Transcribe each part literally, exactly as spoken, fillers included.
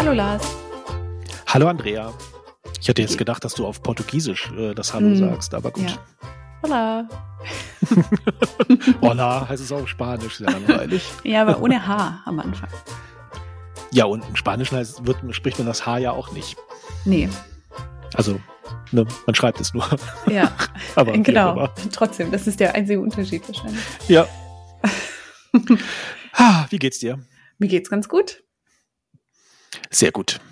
Hallo Lars. Hallo Andrea. Ich hätte jetzt Wie- gedacht, dass du auf Portugiesisch äh, das Hallo Hm, sagst, aber gut. Ja. Hola. Hola heißt es auch auf Spanisch, sehr langweilig. Ja, aber ohne H am Anfang. Ja, und im Spanischen heißt, wird, spricht man das H ja auch nicht. Nee, Also, ne, man schreibt es nur. ja, Aber wie auch genau. immer. Trotzdem, das ist der einzige Unterschied wahrscheinlich. Ja. Ah, wie geht's dir? Mir geht's ganz gut. Sehr gut.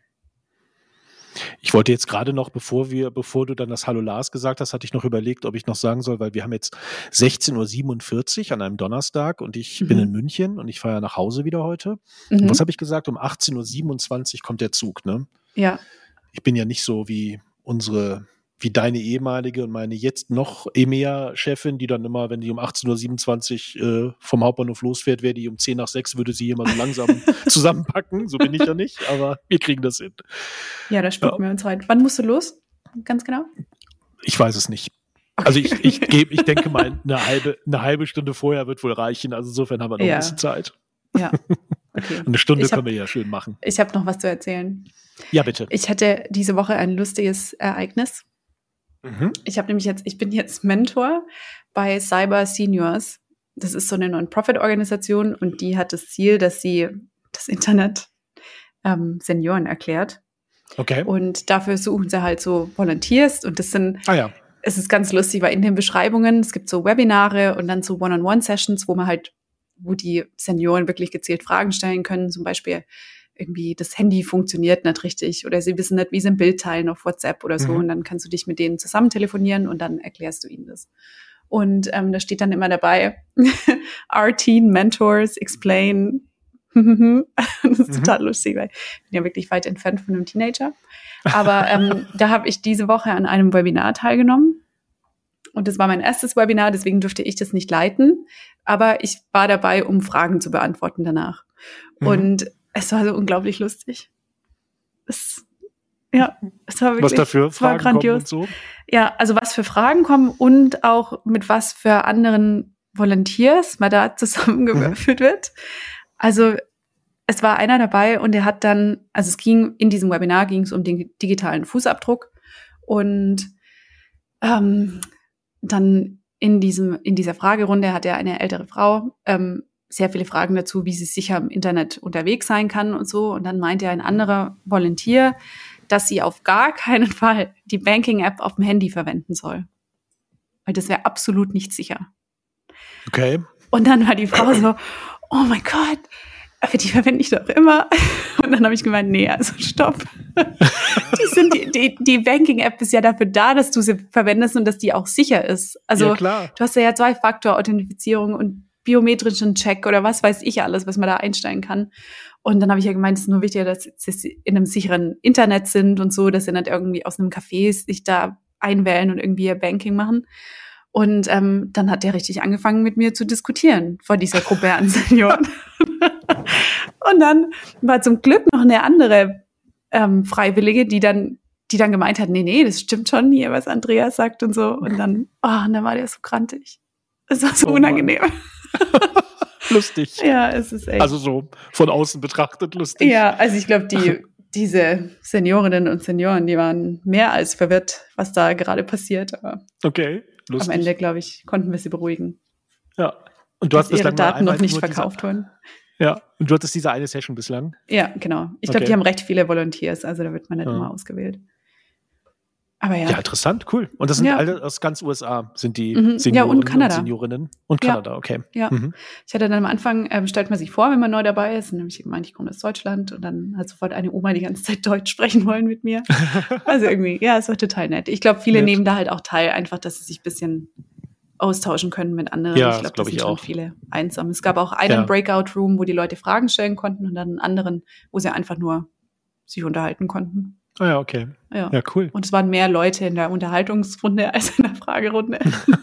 Ich wollte jetzt gerade noch, bevor wir, bevor du dann das Hallo Lars gesagt hast, hatte ich noch überlegt, ob ich noch sagen soll, weil wir haben jetzt sechzehn Uhr siebenundvierzig an einem Donnerstag und ich bin in Mhm. München und ich fahre ja nach Hause wieder heute. Und Mhm. was habe ich gesagt? Um achtzehn Uhr siebenundzwanzig kommt der Zug, ne? Ja, Ich bin ja nicht so wie unsere, wie deine ehemalige und meine jetzt noch EMEA-Chefin, die dann immer, wenn die um achtzehn Uhr siebenundzwanzig äh, vom Hauptbahnhof losfährt, wäre die um zehn nach sechs, würde sie immer so langsam zusammenpacken. So bin ich ja nicht, aber wir kriegen das hin. ja, da spucken wir uns heute. Wann musst du los? Ganz genau? Ich weiß es nicht. Also ich, ich, geb, ich denke mal, eine halbe, eine halbe Stunde vorher wird wohl reichen. Also insofern haben wir noch Ja. ein bisschen Zeit. Ja, okay. Und eine Stunde Ich hab- können wir ja schön machen. Ich habe noch was zu erzählen. Ja, bitte. Ich hatte diese Woche ein lustiges Ereignis. Mhm. Ich habe nämlich jetzt, ich bin jetzt Mentor bei Cyber Seniors. Das ist so eine Non-Profit-Organisation und die hat das Ziel, dass sie das Internet ähm, Senioren erklärt. Okay. Und dafür suchen sie halt so Volunteers und das sind, Ah ja. es ist ganz lustig, weil in den Beschreibungen, es gibt so Webinare und dann so One-on-One-Sessions, wo man halt, wo die Senioren wirklich gezielt Fragen stellen können, zum Beispiel irgendwie das Handy funktioniert nicht richtig oder sie wissen nicht, wie sie ein Bild teilen auf WhatsApp oder so Mhm. und dann kannst du dich mit denen zusammen telefonieren und dann erklärst du ihnen das. Und ähm, da steht dann immer dabei, our teen mentors explain. Das ist Mhm. total lustig, weil ich bin ja wirklich weit entfernt von einem Teenager. Aber ähm, da habe ich diese Woche an einem Webinar teilgenommen. Und das war mein erstes Webinar, deswegen durfte ich das nicht leiten. Aber ich war dabei, um Fragen zu beantworten danach. Mhm. Und es war so unglaublich lustig. Es, ja, es war wirklich Was dafür es war Fragen kommen grandios. und so. Ja, also was für Fragen kommen und auch mit was für anderen Volunteers man da zusammengewürfelt wird. Also es war einer dabei und der hat dann, also es ging, in diesem Webinar ging es um den digitalen Fußabdruck und ähm, dann in diesem, in dieser Fragerunde hat er eine ältere Frau ähm, sehr viele Fragen dazu, wie sie sicher im Internet unterwegs sein kann und so. Und dann meinte ein anderer Volunteer, dass sie auf gar keinen Fall die Banking-App auf dem Handy verwenden soll. Weil das wäre absolut nicht sicher. Okay. Und dann war die Frau so, oh mein Gott, aber die verwende ich doch immer. Und dann habe ich gemeint, nee, also stopp. Die, sind, die, die, die Banking-App ist ja dafür da, dass du sie verwendest und dass die auch sicher ist. Also Ja, klar. du hast ja, ja Zwei-Faktor-Authentifizierung und biometrischen Check oder was weiß ich alles, was man da einstellen kann. Und dann habe ich ja gemeint, es ist nur wichtiger, dass sie in einem sicheren Internet sind und so, dass sie nicht irgendwie aus einem Café sich da einwählen und irgendwie ihr Banking machen. Und ähm, dann hat der richtig angefangen, mit mir zu diskutieren vor dieser Gruppe an Senioren. Und dann war zum Glück noch eine andere ähm, Freiwillige, die dann, die dann gemeint hat, nee, nee, das stimmt schon hier, was Andreas sagt und so. Und dann, oh, und dann war der so grantig. Es war so Oh Mann. unangenehm. Lustig. Ja, es ist echt. Also so von außen betrachtet lustig. Ja, also ich glaube, die, diese Seniorinnen und Senioren, die waren mehr als verwirrt, was da gerade passiert. Aber Okay, lustig. am Ende, glaube ich, konnten wir sie beruhigen, Ja. Und du hast dass ihre bislang nur Daten noch einmal nicht nur verkauft wurden. Diese, ja. Und du hattest diese eine Session bislang. Ja, genau. Ich glaube, Okay. die haben recht viele Volunteers, also da wird man nicht Ja. immer ausgewählt. Aber ja. Ja, interessant, cool. Und das sind Ja. alle aus ganz U S A, sind die Mhm. Ja, Senioren und Kanada. Seniorinnen. Und Ja. Kanada, okay. Ja. Mhm. Ich hatte dann am Anfang, ähm, stellt man sich vor, wenn man neu dabei ist, und nämlich gemeint, ich komme aus Deutschland und dann hat sofort eine Oma die ganze Zeit Deutsch sprechen wollen mit mir. Also irgendwie, ja, es war total nett. Ich glaube, viele Nett. nehmen da halt auch teil, einfach, dass sie sich ein bisschen austauschen können mit anderen. Ja, ich das glaube, glaub das ich sind schon auch. viele einsam. Es gab auch einen Ja. Breakout-Room, wo die Leute Fragen stellen konnten und dann einen anderen, wo sie einfach nur sich unterhalten konnten. Ah ja, okay. Ja. Ja, cool. Und es waren mehr Leute in der Unterhaltungsrunde als in der Fragerunde.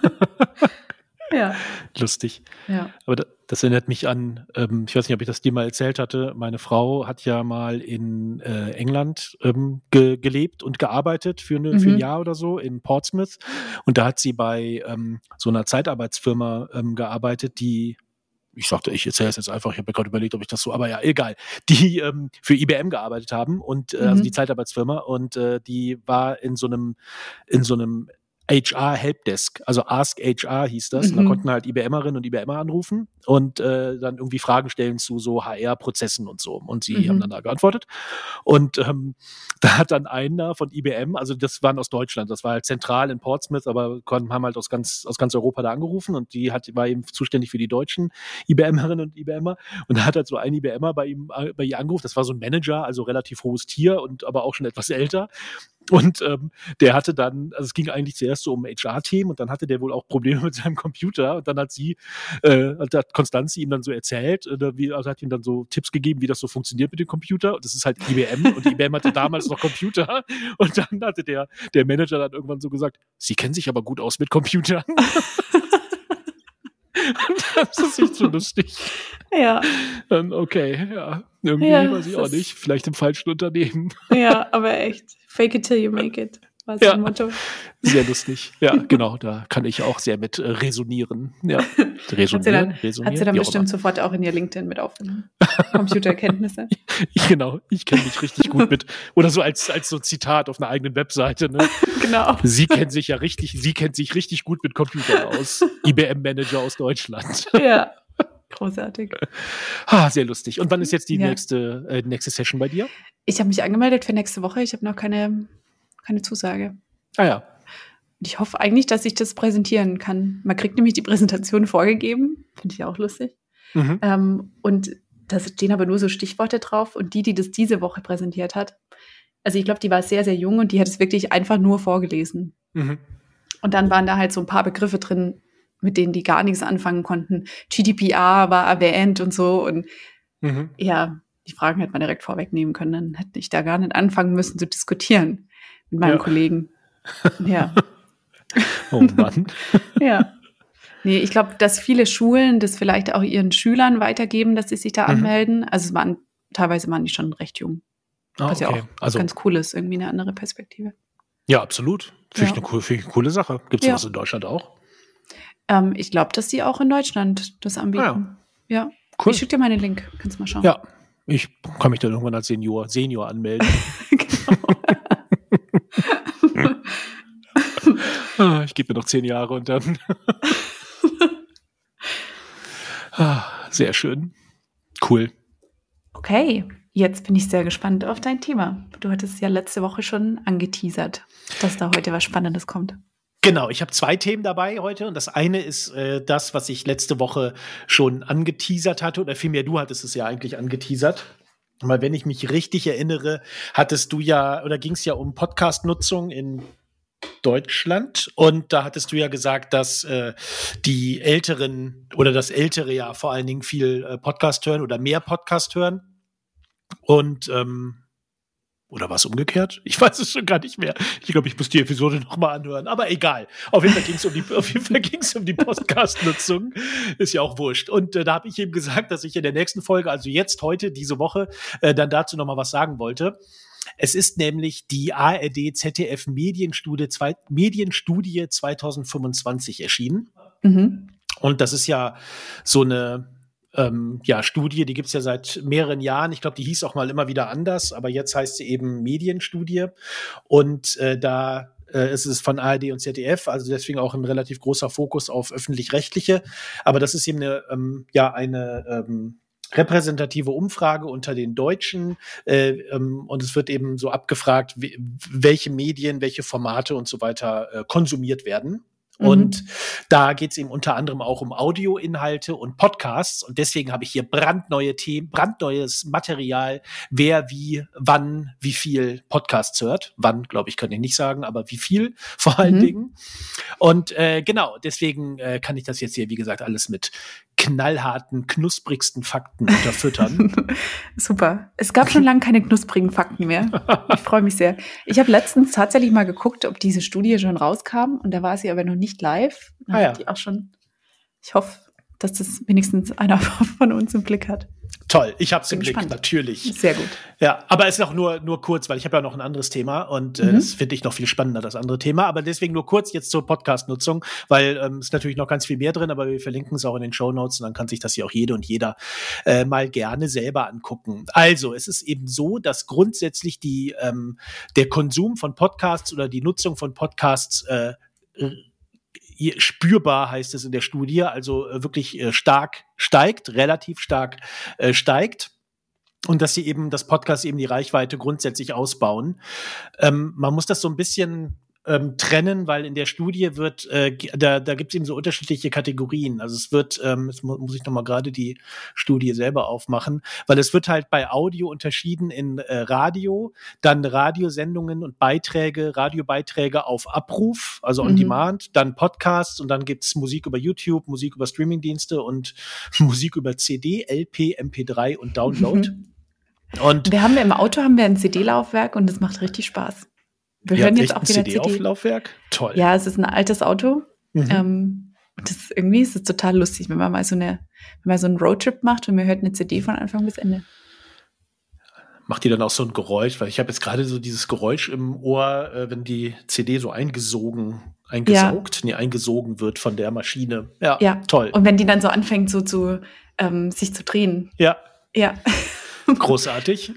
Ja, Lustig. ja. Aber da, das erinnert mich an, ähm, ich weiß nicht, ob ich das dir mal erzählt hatte, meine Frau hat ja mal in äh, England ähm, ge gelebt und gearbeitet für, eine, für ein Mhm. Jahr oder so in Portsmouth. Und da hat sie bei ähm, so einer Zeitarbeitsfirma ähm, gearbeitet, die ich sagte, ich erzähle es jetzt einfach, ich habe mir gerade überlegt, ob ich das so, aber ja, egal, die ähm, für I B M gearbeitet haben und äh, Mhm. also die Zeitarbeitsfirma und äh, die war in so einem in so einem H R Helpdesk, also Ask H R hieß das. Mhm. Und da konnten halt IBMerinnen und IBMer anrufen und äh, dann irgendwie Fragen stellen zu so H R-Prozessen und so. Und sie Mhm. haben dann da geantwortet. Und ähm, da hat dann einer von I B M, also das waren aus Deutschland, das war halt zentral in Portsmouth, aber konnten, haben halt aus ganz, aus ganz Europa da angerufen und die hat, war eben zuständig für die deutschen IBMerinnen und IBMer. Und da hat halt so ein IBMer bei ihm, bei ihr angerufen, das war so ein Manager, also relativ hohes Tier und aber auch schon etwas älter. Und ähm, der hatte dann, also es ging eigentlich zuerst so um H R-Themen und dann hatte der wohl auch Probleme mit seinem Computer und dann hat sie, äh, hat Konstanze ihm dann so erzählt, oder wie, also hat ihm dann so Tipps gegeben, wie das so funktioniert mit dem Computer und das ist halt I B M und I B M hatte damals noch Computer und dann hatte der, der Manager dann irgendwann so gesagt, Sie kennen sich aber gut aus mit Computern. Und das ist nicht so lustig. Ja. Dann, okay, ja. Irgendwie Ja, weiß ich das auch ist- nicht. Vielleicht im falschen Unternehmen. Ja, aber echt. Fake it till you make it. War Ja. sein Motto. Sehr lustig. Ja, genau. Da kann ich auch sehr mit äh, resonieren. Ja. Hat sie Resonieren, dann, resonieren. hat sie dann wie auch bestimmt sofort auch in ihr LinkedIn mit aufgenommen. Computerkenntnisse. immer. Ich, genau. Ich kenne mich richtig gut mit. Oder so als, als so Zitat auf einer eigenen Webseite. Ne? Genau. Sie kennt sich ja richtig, sie kennt sich richtig gut mit Computern aus. I B M-Manager aus Deutschland. Ja. Großartig. Ah, sehr lustig. Und wann ist jetzt die Ja. nächste, äh, nächste Session bei dir? Ich habe mich angemeldet für nächste Woche. Ich habe noch keine, keine Zusage. Ah ja. Und ich hoffe eigentlich, dass ich das präsentieren kann. Man kriegt nämlich die Präsentation vorgegeben. Finde ich auch lustig. Mhm. Ähm, und da stehen aber nur so Stichworte drauf. Und die, die das diese Woche präsentiert hat, also ich glaube, die war sehr, sehr jung und die hat es wirklich einfach nur vorgelesen. Mhm. Und dann waren da halt so ein paar Begriffe drin, mit denen die gar nichts anfangen konnten. G D P R war erwähnt und so. Und Mhm. ja, die Fragen hätte man direkt vorwegnehmen können. Dann hätte ich da gar nicht anfangen müssen zu diskutieren mit meinem Ja. Kollegen. Ja, Oh Mann. ja. Nee, ich glaube, dass viele Schulen das vielleicht auch ihren Schülern weitergeben, dass sie sich da Mhm. anmelden. Also es waren, teilweise waren die schon recht jung. Ah, Was ja okay. auch Also, ganz cool ist, irgendwie eine andere Perspektive. ja, absolut. Finde ich Ja. eine coole, finde ich eine coole Sache. Gibt es Ja. sowas in Deutschland auch? Ähm, ich glaube, dass die auch in Deutschland das anbieten. Ja. Cool. Ich schicke dir mal den Link. Kannst mal schauen. Ja, ich kann mich dann irgendwann als Senior, Senior anmelden. Genau. Ah, ich gebe mir noch zehn Jahre und dann. Ah, sehr schön. Cool. Okay, jetzt bin ich sehr gespannt auf dein Thema. Du hattest ja letzte Woche schon angeteasert, dass da heute was Spannendes kommt. Genau, ich habe zwei Themen dabei heute und das eine ist äh, das, was ich letzte Woche schon angeteasert hatte oder vielmehr du hattest es ja eigentlich angeteasert. Weil wenn ich mich richtig erinnere, hattest du ja oder ging es ja um Podcast-Nutzung in Deutschland und da hattest du ja gesagt, dass äh, die Älteren oder das Ältere ja vor allen Dingen viel äh, Podcast hören oder mehr Podcast hören und ähm, oder war es umgekehrt? Ich weiß es schon gar nicht mehr. Ich glaube, ich muss die Episode noch mal anhören. Aber egal. Auf jeden Fall ging es um die, auf jeden Fall ging's um die Podcast-Nutzung. Ist ja auch wurscht. Und äh, da habe ich eben gesagt, dass ich in der nächsten Folge, also jetzt, heute, diese Woche, äh, dann dazu noch mal was sagen wollte. Es ist nämlich die A R D-Z D F-Medienstudie zwei, Medienstudie zwanzig fünfundzwanzig erschienen. Mhm. Und das ist ja so eine Ähm, ja, Studie, die gibt's ja seit mehreren Jahren. Ich glaube, die hieß auch mal immer wieder anders, aber jetzt heißt sie eben Medienstudie. Und äh, da äh, ist es von A R D und Z D F, also deswegen auch ein relativ großer Fokus auf öffentlich-rechtliche. Aber das ist eben eine, ähm, ja, eine ähm, repräsentative Umfrage unter den Deutschen. Äh, ähm, und es wird eben so abgefragt, w- welche Medien, welche Formate und so weiter äh, konsumiert werden. Und da geht es eben unter anderem auch um Audioinhalte und Podcasts. Und deswegen habe ich hier brandneue Themen, brandneues Material, wer wie, wann, wie viel Podcasts hört. Wann, glaube ich, kann ich nicht sagen, aber wie viel vor allen Mhm. Dingen. Und äh, genau, deswegen äh, kann ich das jetzt hier, wie gesagt, alles mit knallharten, knusprigsten Fakten unterfüttern. Super. Es gab schon lange keine knusprigen Fakten mehr. Ich freue mich sehr. Ich habe letztens tatsächlich mal geguckt, ob diese Studie schon rauskam. Und da war sie aber noch nicht live. Dann Ah ja. hat die auch schon. Ich hoffe, dass das wenigstens einer von uns im Blick hat. Toll, ich habe es im Bin Blick, gespannt. natürlich. Sehr gut. Ja, aber es ist auch nur, nur kurz, weil ich habe ja noch ein anderes Thema und äh, Mhm. das finde ich noch viel spannender, das andere Thema. Aber deswegen nur kurz jetzt zur Podcast-Nutzung, weil ähm, ist natürlich noch ganz viel mehr drin, aber wir verlinken es auch in den Shownotes und dann kann sich das ja auch jede und jeder äh, mal gerne selber angucken. Also, es ist eben so, dass grundsätzlich die ähm, der Konsum von Podcasts oder die Nutzung von Podcasts äh, spürbar, heißt es in der Studie, also äh, wirklich äh, stark steigt, relativ stark äh, steigt. Und dass sie eben, das Podcast eben die Reichweite grundsätzlich ausbauen. Ähm, man muss das so ein bisschen ähm, trennen, weil in der Studie wird, äh, da, da gibt es eben so unterschiedliche Kategorien. Also es wird, ähm, jetzt mu muss ich noch mal gerade die Studie selber aufmachen, weil es wird halt bei Audio unterschieden in äh, Radio, dann Radiosendungen und Beiträge, Radiobeiträge auf Abruf, also on Mhm. demand, dann Podcasts und dann gibt's Musik über YouTube, Musik über Streamingdienste und Musik über C D, L P, M P drei und Download. Mhm. Und Wir haben ja im Auto haben wir ein C D-Laufwerk und das macht richtig Spaß. Wir ihr hören habt jetzt echt auch ein wieder C C D. D-Auflaufwerk? Toll. Ja, es ist ein altes Auto. Mhm. Ähm, und das irgendwie ist es total lustig, wenn man mal so eine, wenn man so einen Roadtrip macht und man hört eine C D von Anfang bis Ende. Macht die dann auch so ein Geräusch? Weil ich habe jetzt gerade so dieses Geräusch im Ohr, äh, wenn die C D so eingesogen, eingesaugt, ja. nee, eingesogen wird von der Maschine. Ja, Ja, toll. Und wenn die dann so anfängt, so zu ähm, sich zu drehen. Ja. Ja. Großartig.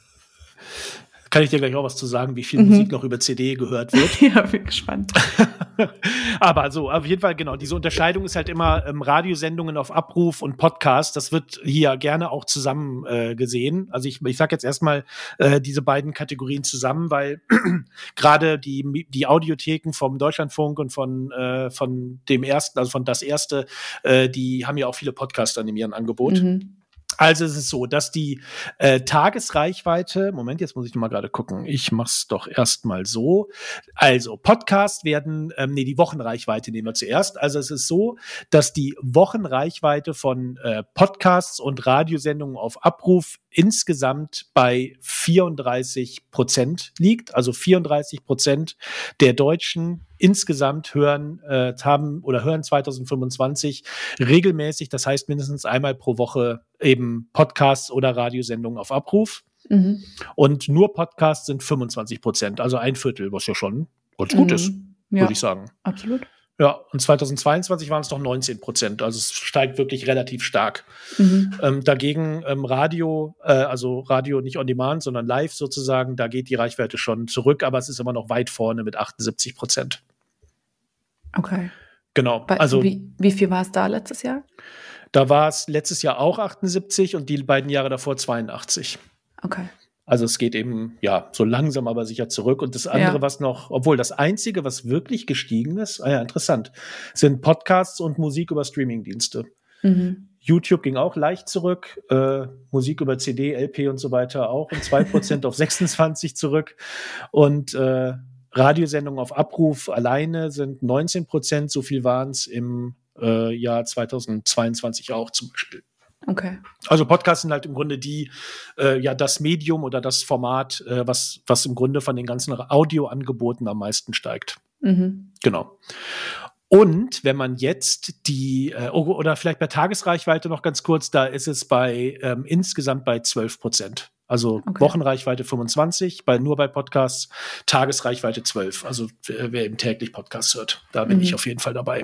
Kann ich dir gleich auch was zu sagen, wie viel Mhm. Musik noch über C D gehört wird. Ja, bin gespannt. Aber so, auf jeden Fall, genau, diese Unterscheidung ist halt immer ähm, Radiosendungen auf Abruf und Podcast. Das wird hier gerne auch zusammen äh, gesehen. Also ich, ich sage jetzt erstmal äh, diese beiden Kategorien zusammen, weil gerade die, die Audiotheken vom Deutschlandfunk und von, äh, von dem ersten, also von das erste, äh, die haben ja auch viele Podcaster in ihrem Angebot. Mhm. Also es ist so, dass die äh, Tagesreichweite, Moment, jetzt muss ich noch mal gerade gucken, ich mach's doch erstmal so. Also Podcasts werden, ähm, nee, die Wochenreichweite nehmen wir zuerst. Also es ist so, dass die Wochenreichweite von äh, Podcasts und Radiosendungen auf Abruf insgesamt bei vierunddreißig Prozent liegt. Also vierunddreißig Prozent der Deutschen insgesamt hören, äh, haben oder hören zwanzig fünfundzwanzig regelmäßig, das heißt mindestens einmal pro Woche eben Podcasts oder Radiosendungen auf Abruf. Mhm. Und nur Podcasts sind fünfundzwanzig Prozent, also ein Viertel, was ja schon ganz gut Mhm. ist, Ja, würde ich sagen. absolut. Ja, und zweitausendzweiundzwanzig waren es noch neunzehn Prozent, also es steigt wirklich relativ stark. Mhm. Ähm, dagegen ähm, Radio, äh, also Radio nicht on demand, sondern live sozusagen, da geht die Reichweite schon zurück, aber es ist immer noch weit vorne mit achtundsiebzig Prozent. Okay. Genau. Bei, Also wie, wie viel war es da letztes Jahr? da war es letztes Jahr auch achtundsiebzig und die beiden Jahre davor zweiundachtzig. Okay. Also es geht eben, ja, so langsam aber sicher zurück. Und das andere, Ja. was noch, obwohl das Einzige, was wirklich gestiegen ist, ah ja, interessant, sind Podcasts und Musik über Streamingdienste. Mhm. YouTube ging auch leicht zurück, äh, Musik über C D, L P und so weiter auch um zwei Prozent auf sechsundzwanzig zurück. Und äh, Radiosendungen auf Abruf alleine sind neunzehn Prozent, so viel waren es im äh, Jahr zweitausendzweiundzwanzig auch zum Beispiel. Okay. Also Podcasts sind halt im Grunde die, äh, ja, das Medium oder das Format, äh, was, was im Grunde von den ganzen Audioangeboten am meisten steigt. Mhm. Genau. Und wenn man jetzt die, äh, oder vielleicht bei Tagesreichweite noch ganz kurz, da ist es bei ähm, insgesamt bei zwölf Prozent. Also Okay. Wochenreichweite fünfundzwanzig, bei, nur bei Podcasts, Tagesreichweite zwölf. Also wer, wer eben täglich Podcasts hört, da bin Mhm. ich auf jeden Fall dabei.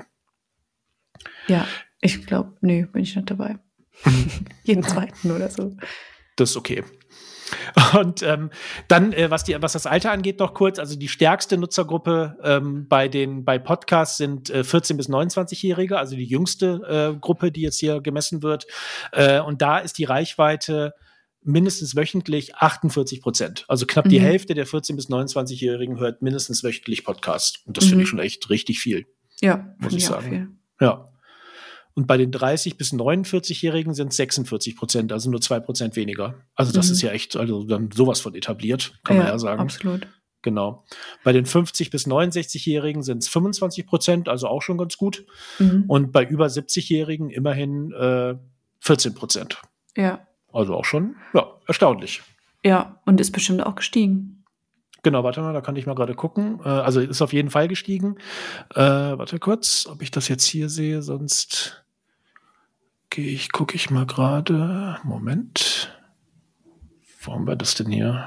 Ja, ich glaube, nee, bin ich nicht dabei. Jeden zweiten oder so. Das ist okay. Und ähm, dann, äh, was, die, was das Alter angeht, noch kurz, also die stärkste Nutzergruppe ähm, bei den bei Podcasts sind äh, vierzehn- bis neunundzwanzig-Jährige, also die jüngste äh, Gruppe, die jetzt hier gemessen wird. Äh, und da ist die Reichweite mindestens wöchentlich achtundvierzig Prozent. Also knapp die Mhm. Hälfte der vierzehn- bis neunundzwanzig-Jährigen hört mindestens wöchentlich Podcasts. Und das Mhm. finde ich schon echt richtig viel. Ja, Muss finde ich ich auch sagen. viel. Ja. Und bei den dreißig- bis neunundvierzig-Jährigen sind es sechsundvierzig Prozent, also nur zwei Prozent weniger. Also das Mhm. ist ja echt, also dann sowas von etabliert, kann man ja sagen. Absolut. Genau. Bei den fünfzig- bis neunundsechzig-Jährigen sind es fünfundzwanzig Prozent, also auch schon ganz gut. Mhm. Und bei über siebzig-Jährigen immerhin äh, vierzehn Prozent. Ja. Also auch schon, ja, erstaunlich. Ja, und ist bestimmt auch gestiegen. Genau, warte mal, da kann ich mal gerade gucken. Äh, also ist auf jeden Fall gestiegen. Äh, warte kurz, ob ich das jetzt hier sehe, sonst gehe ich, gucke ich mal gerade. Moment. Wo haben wir das denn hier?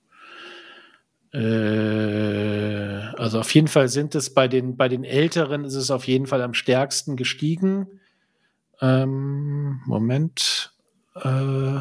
Äh, also auf jeden Fall sind es bei den, bei den Älteren ist es auf jeden Fall am stärksten gestiegen. Ähm, Moment. Äh,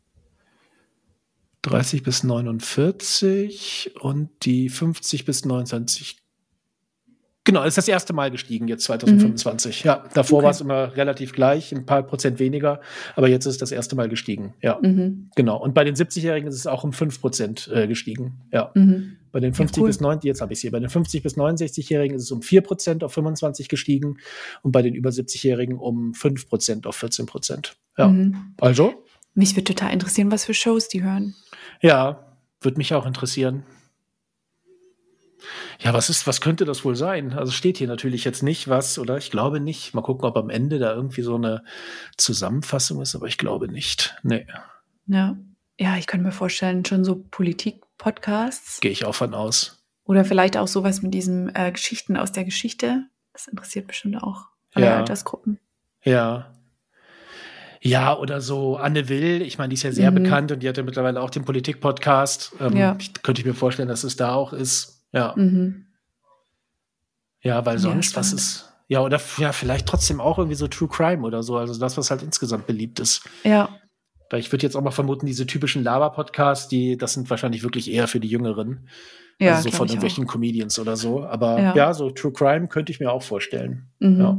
dreißig bis neunundvierzig und die fünfzig bis neunundzwanzig. Genau, ist das erste Mal gestiegen jetzt zwanzig fünfundzwanzig. Mhm. Ja, davor okay. war es immer relativ gleich, ein paar Prozent weniger, aber jetzt ist das erste Mal gestiegen. Ja, mhm. genau. Und bei den siebzigjährigen ist es auch um fünf Prozent äh, gestiegen. Ja. Mhm. Bei den fünfzig ja, cool. bis neunzig, jetzt habe ich es hier, bei den fünfzig bis neunundsechzigjährigen ist es um vier Prozent auf fünfundzwanzig gestiegen und bei den über siebzigjährigen um fünf Prozent auf vierzehn Prozent. Ja, mhm. also. Mich würde total interessieren, was für Shows die hören. Ja, würde mich auch interessieren. Ja, was ist, was könnte das wohl sein? Also steht hier natürlich jetzt nicht was, oder? Ich glaube nicht. Mal gucken, ob am Ende da irgendwie so eine Zusammenfassung ist, aber ich glaube nicht. Nee. Ja, ja, ich könnte mir vorstellen, schon so Politik-Podcasts. Gehe ich auch von aus. Oder vielleicht auch sowas mit diesem äh, Geschichten aus der Geschichte. Das interessiert bestimmt auch alle ja. Altersgruppen. Ja. Ja, oder so Anne Will, ich meine, die ist ja sehr mhm. bekannt und die hat ja mittlerweile auch den Politik-Podcast. Ähm, ja. ich, könnte ich mir vorstellen, dass es da auch ist. Ja. Mhm. Ja, weil sonst, ja, was ist, ja, oder ja, vielleicht trotzdem auch irgendwie so True Crime oder so, also das, was halt insgesamt beliebt ist. Ja. Weil ich würde jetzt auch mal vermuten, diese typischen Laber-Podcasts, die, das sind wahrscheinlich wirklich eher für die Jüngeren. Ja, also so von irgendwelchen auch. Comedians oder so. Aber ja. ja, so True Crime könnte ich mir auch vorstellen. Mhm. Ja.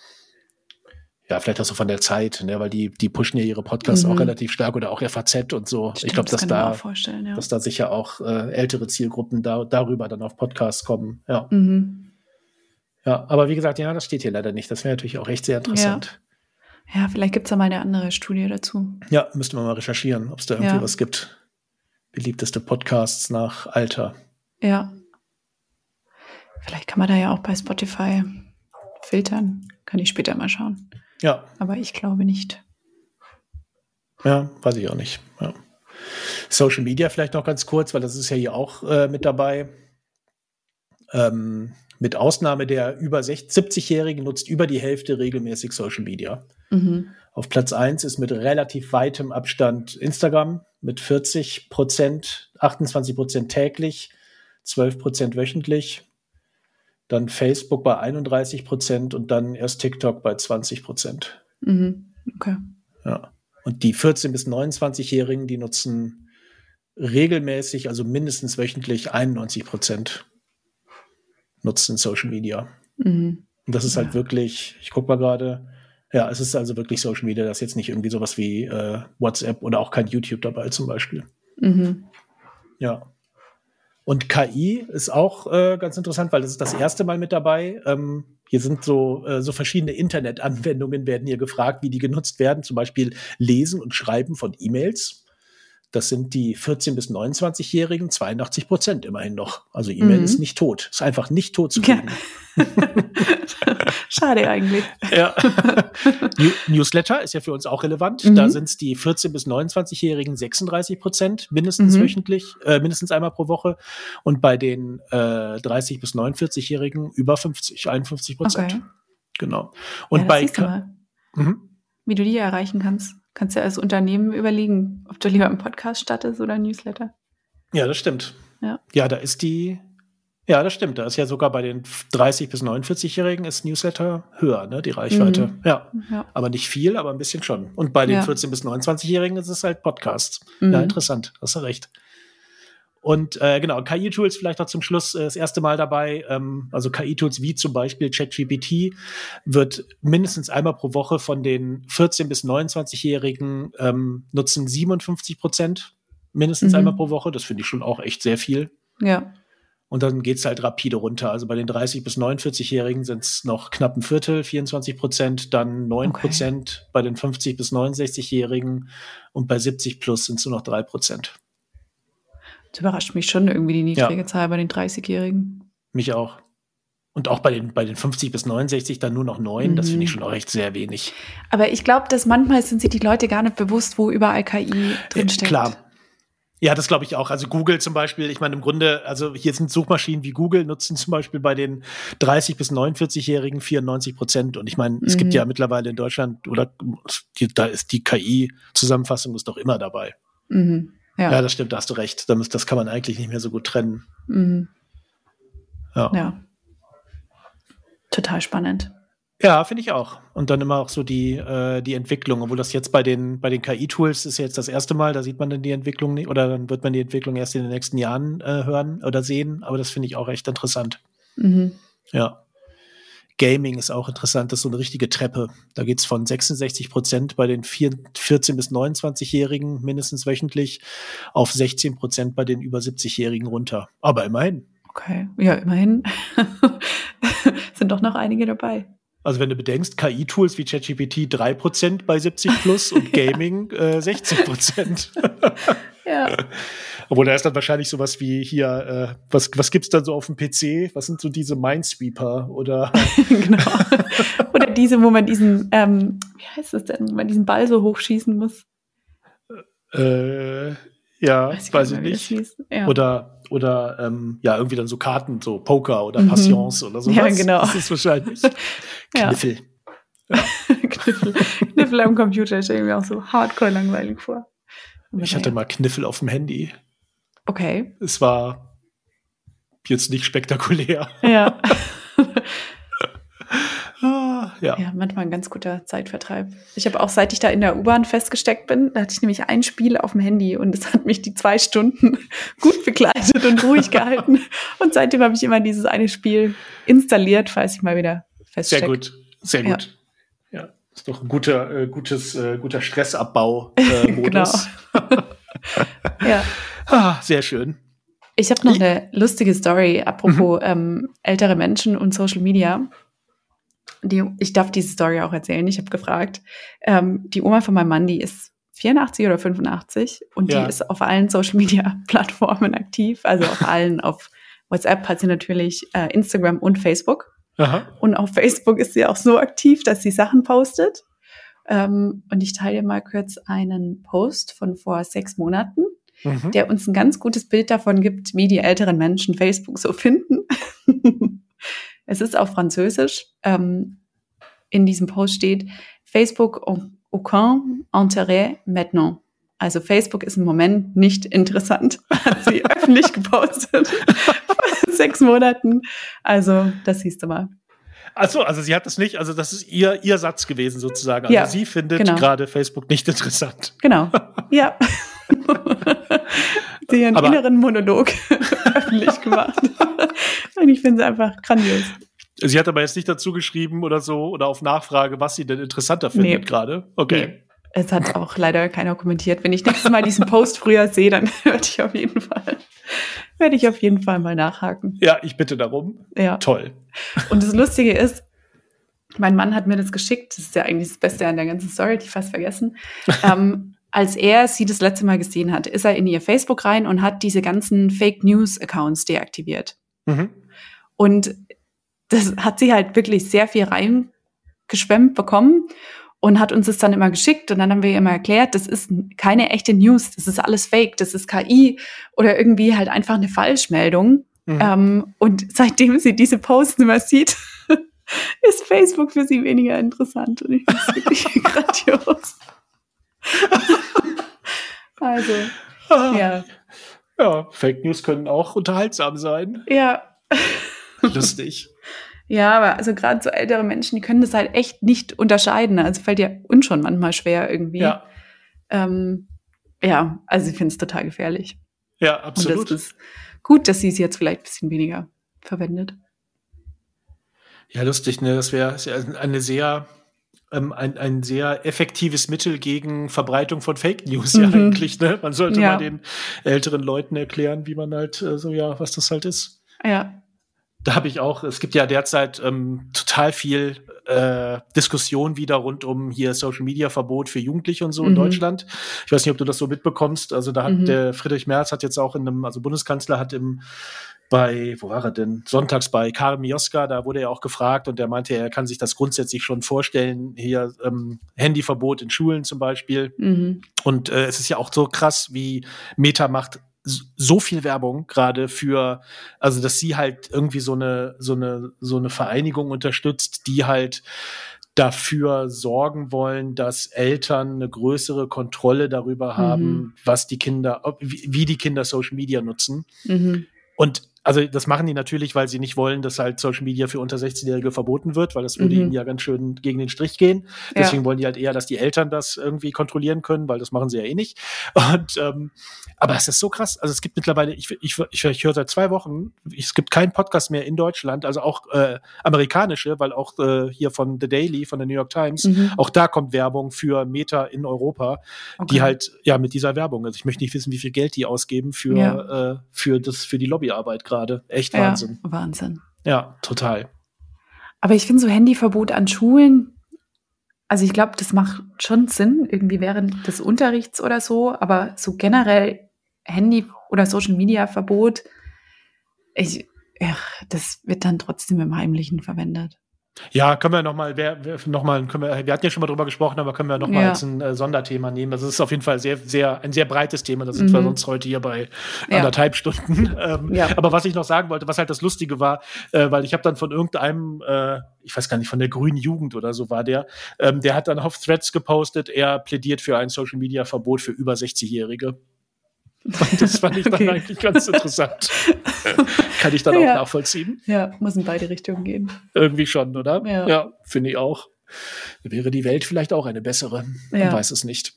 Ja, vielleicht auch so von der Zeit, ne, weil die, die pushen ja ihre Podcasts mhm. auch relativ stark oder auch F A Z und so. Stimmt, ich glaube, das dass da, ja. dass da sicher auch äh, ältere Zielgruppen da, darüber dann auf Podcasts kommen. Ja. Mhm. Ja, aber wie gesagt, ja, das steht hier leider nicht. Das wäre natürlich auch echt sehr interessant. Ja, ja, vielleicht gibt es da mal eine andere Studie dazu. Ja, müssten wir mal recherchieren, ob es da irgendwie ja. was gibt. Beliebteste Podcasts nach Alter. Ja. Vielleicht kann man da ja auch bei Spotify filtern. Kann ich später mal schauen. Ja. Aber ich glaube nicht. Ja, weiß ich auch nicht. Ja. Social Media vielleicht noch ganz kurz, weil das ist ja hier auch äh, mit dabei. Ähm, mit Ausnahme der über siebzigjährigen nutzt über die Hälfte regelmäßig Social Media. Mhm. Auf Platz eins ist mit relativ weitem Abstand Instagram mit vierzig Prozent, achtundzwanzig Prozent täglich, zwölf Prozent wöchentlich. Dann Facebook bei einunddreißig Prozent und dann erst TikTok bei zwanzig Prozent. Mhm. Okay. Ja. Und die vierzehn- bis neunundzwanzigjährigen, die nutzen regelmäßig, also mindestens wöchentlich einundneunzig Prozent nutzen Social Media. Mhm. Und das ist ja. halt wirklich, ich gucke mal gerade, ja, es ist also wirklich Social Media, das ist jetzt nicht irgendwie sowas wie äh, WhatsApp oder auch kein YouTube dabei zum Beispiel. Mhm. Ja. Und K I ist auch äh, ganz interessant, weil das ist das erste Mal mit dabei. Ähm, hier sind so, äh, so verschiedene Internetanwendungen werden hier gefragt, wie die genutzt werden. Zum Beispiel Lesen und Schreiben von E-Mails. Das sind die vierzehn- bis neunundzwanzigjährigen, zweiundachtzig Prozent immerhin noch. Also E-Mail mhm. ist nicht tot. Ist einfach nicht tot zu kriegen. Ja. Schade eigentlich. Ja. Newsletter ist ja für uns auch relevant. Mhm. Da sind es die vierzehn- bis neunundzwanzigjährigen sechsunddreißig Prozent, mindestens mhm. wöchentlich, äh, mindestens einmal pro Woche. Und bei den äh, dreißig- bis neunundvierzigjährigen über fünfzig, einundfünfzig Prozent. Okay. Genau. Und ja, bei Ka- mhm. wie du die erreichen kannst. Kannst du als Unternehmen überlegen, ob du lieber einen Podcast startest oder ein Newsletter. Ja, das stimmt. Ja, ja da ist die, ja, das stimmt. Da ist ja sogar bei den dreißig- bis neunundvierzigjährigen ist Newsletter höher, ne, die Reichweite. Mhm. Ja. ja, aber nicht viel, aber ein bisschen schon. Und bei den ja. vierzehn- bis neunundzwanzigjährigen ist es halt Podcast. Mhm. Ja, interessant, hast du recht. Und äh, genau, K I-Tools vielleicht noch zum Schluss äh, das erste Mal dabei. Ähm, also K I-Tools wie zum Beispiel ChatGPT wird mindestens einmal pro Woche von den vierzehn- bis neunundzwanzigjährigen ähm, nutzen siebenundfünfzig Prozent mindestens mhm. einmal pro Woche. Das finde ich schon auch echt sehr viel. Ja. Und dann geht's halt rapide runter. Also bei den dreißig- bis neunundvierzigjährigen sind es noch knapp ein Viertel, vierundzwanzig Prozent, dann neun Prozent okay. bei den fünfzig- bis neunundsechzigjährigen und bei siebzig plus sind es nur noch drei Prozent. Das überrascht mich schon irgendwie, die niedrige ja. Zahl bei den dreißigjährigen. Mich auch. Und auch bei den, bei den fünfzig bis neunundsechzig dann nur noch neun. Mhm. Das finde ich schon auch echt sehr wenig. Aber ich glaube, dass manchmal sind sich die Leute gar nicht bewusst, wo überall K I drinsteckt. Klar. Ja, das glaube ich auch. Also Google zum Beispiel, ich meine im Grunde, also hier sind Suchmaschinen wie Google, nutzen zum Beispiel bei den dreißig- bis neunundvierzig-Jährigen vierundneunzig Prozent. Und ich meine, mhm. es gibt ja mittlerweile in Deutschland, oder die, da ist die K I-Zusammenfassung ist doch immer dabei. Mhm. Ja. ja, das stimmt, da hast du recht. Das kann man eigentlich nicht mehr so gut trennen. Mhm. Ja. ja. Total spannend. Ja, finde ich auch. Und dann immer auch so die, äh, die Entwicklung, obwohl das jetzt bei den, bei den K I-Tools ist jetzt das erste Mal, da sieht man dann die Entwicklung nicht, oder dann wird man die Entwicklung erst in den nächsten Jahren äh, hören oder sehen, aber das finde ich auch echt interessant. Mhm. Ja. Gaming ist auch interessant, das ist so eine richtige Treppe. Da geht's von sechsundsechzig Prozent bei den vierzehn- bis neunundzwanzig-Jährigen mindestens wöchentlich auf sechzehn Prozent bei den über siebzig-Jährigen runter. Aber immerhin. Okay, ja, immerhin. Sind doch noch einige dabei. Also wenn du bedenkst, K I-Tools wie ChatGPT drei Prozent bei siebzig plus und Gaming äh, sechzig Prozent. Ja. Obwohl da ist dann wahrscheinlich sowas wie hier, äh, was, was gibt's dann so auf dem P C? Was sind so diese Minesweeper oder? Genau. Oder diese, wo man diesen, ähm, wie heißt das denn, wo man diesen Ball so hochschießen muss? Äh, ja, weiß ich, weiß ich nicht. Ja. Oder, oder ähm, ja, irgendwie dann so Karten, so Poker oder Patience mhm. oder sowas. Ja, genau. Das ist wahrscheinlich Kniffel. Ja. Ja. Kniffel. Kniffel am Computer stelle ich mir auch so hardcore langweilig vor. Aber ich hatte ja. mal Kniffel auf dem Handy. Okay. Es war jetzt nicht spektakulär. Ja. ah, ja. Ja, manchmal ein ganz guter Zeitvertreib. Ich habe auch, seit ich da in der U-Bahn festgesteckt bin, da hatte ich nämlich ein Spiel auf dem Handy und es hat mich die zwei Stunden gut begleitet und ruhig gehalten. Und seitdem habe ich immer dieses eine Spiel installiert, falls ich mal wieder feststecke. Sehr gut, sehr gut. Ja, ja. Ist doch ein guter, äh, gutes, äh, guter Stressabbau-Modus. Genau. Ja. Ah, sehr schön. Ich habe noch eine lustige Story, apropos mhm. ähm, ältere Menschen und Social Media. Die, ich darf diese Story auch erzählen. Ich habe gefragt, ähm, die Oma von meinem Mann, die ist vierundachtzig oder fünfundachtzig und ja. die ist auf allen Social-Media-Plattformen aktiv. Also auf allen, auf WhatsApp hat sie natürlich äh, Instagram und Facebook. Aha. Und auf Facebook ist sie auch so aktiv, dass sie Sachen postet. Ähm, und ich teile mal kurz einen Post von vor sechs Monaten, mhm. der uns ein ganz gutes Bild davon gibt, wie die älteren Menschen Facebook so finden. Es ist auf Französisch. Ähm, in diesem Post steht, Facebook aucun intérêt maintenant. Also Facebook ist im Moment nicht interessant. Hat sie öffentlich gepostet. Vor sechs Monaten. Also, das siehst du mal. Ach so, also sie hat das nicht, also das ist ihr, ihr Satz gewesen sozusagen. Also ja, sie findet genau. gerade Facebook nicht interessant. Genau, ja. Sie ihren Aber inneren Monolog öffentlich gemacht. Und ich finde es einfach grandios. Sie hat aber jetzt nicht dazu geschrieben oder so oder auf Nachfrage, was sie denn interessanter findet nee. gerade. Okay. Nee. Es hat auch leider keiner kommentiert. Wenn ich nächstes Mal diesen Post früher sehe, dann werde ich auf jeden Fall, werde ich auf jeden Fall mal nachhaken. Ja, ich bitte darum. Ja. Toll. Und das Lustige ist, mein Mann hat mir das geschickt. Das ist ja eigentlich das Beste an der ganzen Story, die ich fast vergessen. ähm, als er sie das letzte Mal gesehen hat, ist er in ihr Facebook rein und hat diese ganzen Fake News Accounts deaktiviert. Mhm. Und das hat sie halt wirklich sehr viel reingeschwemmt bekommen und hat uns das dann immer geschickt. Und dann haben wir ihr immer erklärt, das ist keine echte News, das ist alles Fake, das ist K I oder irgendwie halt einfach eine Falschmeldung. Mhm. Ähm, und seitdem sie diese Posts immer sieht, ist Facebook für sie weniger interessant. Und ich finde es wirklich grandios. Also, ja. Ja, Fake News können auch unterhaltsam sein. Ja. Lustig. Ja, aber also gerade so ältere Menschen, die können das halt echt nicht unterscheiden. Also fällt ja uns schon manchmal schwer irgendwie. Ja, ähm, ja also ich finde es total gefährlich. Ja, absolut. Und das ist gut, dass sie es jetzt vielleicht ein bisschen weniger verwendet. Ja, lustig, ne? Das wäre eine sehr, ähm, ein, ein sehr effektives Mittel gegen Verbreitung von Fake News, mhm. ja eigentlich, ne? Man sollte ja. mal den älteren Leuten erklären, wie man halt äh, so, ja, was das halt ist. Ja. Da habe ich auch, es gibt ja derzeit ähm, total viel äh, Diskussion wieder rund um hier Social-Media-Verbot für Jugendliche und so mhm. in Deutschland. Ich weiß nicht, ob du das so mitbekommst. Also da hat mhm. der Friedrich Merz hat jetzt auch in einem, also Bundeskanzler hat im bei, wo war er denn? Sonntags bei Karl Mioska, da wurde er auch gefragt und der meinte, er kann sich das grundsätzlich schon vorstellen, hier ähm, Handyverbot in Schulen zum Beispiel. Mhm. Und äh, es ist ja auch so krass, wie Meta macht so viel Werbung gerade für, also dass sie halt irgendwie so eine so eine so eine Vereinigung unterstützt, die halt dafür sorgen wollen, dass Eltern eine größere Kontrolle darüber haben, mhm. was die Kinder, wie, wie die Kinder Social Media nutzen. Mhm. Und also das machen die natürlich, weil sie nicht wollen, dass halt Social Media für unter sechzehn-Jährige verboten wird, weil das würde mhm. ihnen ja ganz schön gegen den Strich gehen. Deswegen ja. wollen die halt eher, dass die Eltern das irgendwie kontrollieren können, weil das machen sie ja eh nicht. Und ähm, aber es ist so krass. Also es gibt mittlerweile, ich, ich, ich, ich höre seit zwei Wochen, es gibt keinen Podcast mehr in Deutschland, also auch äh, amerikanische, weil auch äh, hier von The Daily, von der New York Times, mhm. auch da kommt Werbung für Meta in Europa, okay. die halt, ja, mit dieser Werbung, also ich möchte nicht wissen, wie viel Geld die ausgeben für, ja. äh, für das, für die Lobbyarbeit gerade. Echt Wahnsinn. Ja, Wahnsinn. Ja, total. Aber ich finde so Handyverbot an Schulen, also ich glaube, das macht schon Sinn, irgendwie während des Unterrichts oder so, aber so generell Handy- oder Social-Media-Verbot, ich, ja, das wird dann trotzdem im Heimlichen verwendet. Ja, können wir nochmal, noch mal, können wir, wir hatten ja schon mal drüber gesprochen, aber können wir nochmal ja. als ein äh, Sonderthema nehmen. Also es ist auf jeden Fall sehr, sehr, ein sehr breites Thema, da sind mhm. wir sonst heute hier bei ja. anderthalb Stunden. ähm, ja. Aber was ich noch sagen wollte, was halt das Lustige war, äh, weil ich habe dann von irgendeinem, äh, ich weiß gar nicht, von der Grünen Jugend oder so war der, ähm, der hat dann auf Threads gepostet, er plädiert für ein Social-Media-Verbot für über sechzig-Jährige. Und das fand ich dann okay. eigentlich ganz interessant. Kann ich dann ja. auch nachvollziehen. Ja, muss in beide Richtungen gehen. Irgendwie schon, oder? Ja, ja, finde ich auch. Wäre die Welt vielleicht auch eine bessere. Ja. Man weiß es nicht.